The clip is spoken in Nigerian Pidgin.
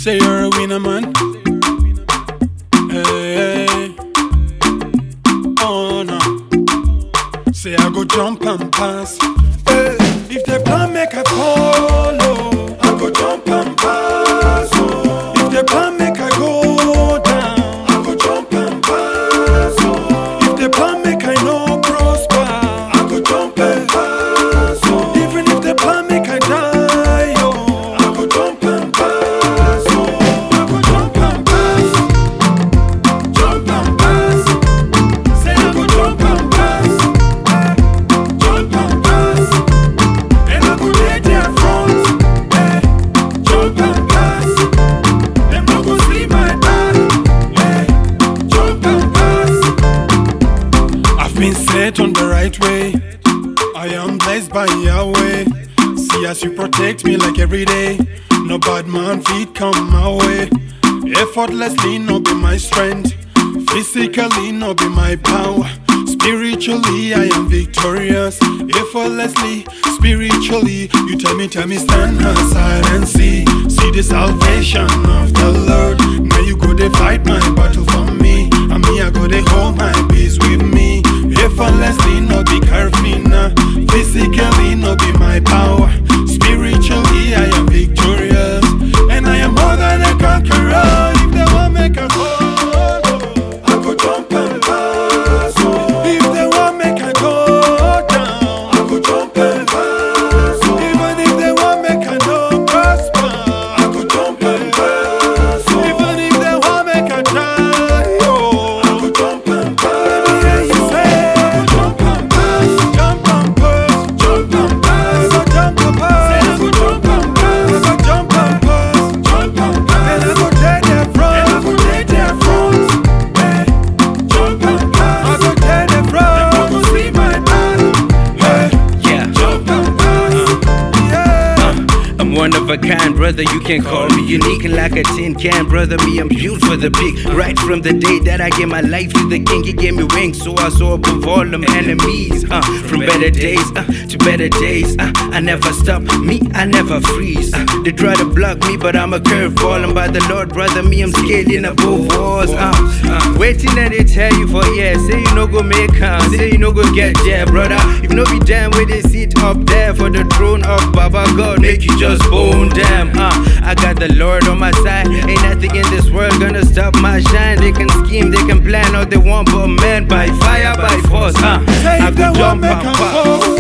Say you're a winner, man. Hey, oh no. Say I go jump and pass. Hey, if the plan make I follow, I go jump and pass. Oh. If the plan make I go down, I go jump and pass. Oh. If the plan make I no prosper, I go jump and pass. Oh. Even if the plan make I die, oh, I go jump and pass. Oh. I go jump and pass. Jump and pass. Say I go jump and pass. Jump and pass. And I go lay there front. Jump and pass. Them no go see my back. Jump and pass. I've been set on the right way. I am blessed by Yahweh. See as you protect me like every day. No bad man feet come my way. Effortlessly no be my strength. Physically no be my power. Spiritually I am victorious. Effortlessly, spiritually. You tell me stand aside and see. See the salvation of the Lord. Now you go to fight my battle for me. And me I go to hold my peace with me. Effortlessly no be Carfina. Physically no be my power. Spiritually I am victorious. And I am more than a conqueror. If they want make a fall, I go jump and pass. Oh. If they want make I go down, I go jump and pass. Oh. Even if they want make I no prosper, I go jump and pass. Oh. Even if they want make I die, oh, I go jump and pass. Let me hear you say, I go jump and pass. Jump and pass. Jump and pass. I go jump and pass. Say I go jump and pass. I go jump and pass. Jump and pass. And I go take their front. And I go take their front. Jump and pass. I go take their front. Them no go see my back. Yeah. Jump and pass. Yeah. I'm one of a kind, brother, you can call me unique and like a tin can, brother, me, I'm built for the big. Right from the day that I gave my life to the king, he gave me wings, so I soar above all them enemies. From better days to better days, I never stop, me, I never freeze. They try to block me, but I'm a curveball, and by the Lord, brother, me, I'm scaling above walls. Waiting and they tell you for years, say you no go make say you no go get there, brother. If no be damn where they sit up there for the throne of Baba God, make you just bone them. I got the Lord on my side. Ain't nothing in this world gonna stop my shine. They can scheme, they can plan all they want, but man, by fire, by force. Say I if they go want jump make and I pop. fall,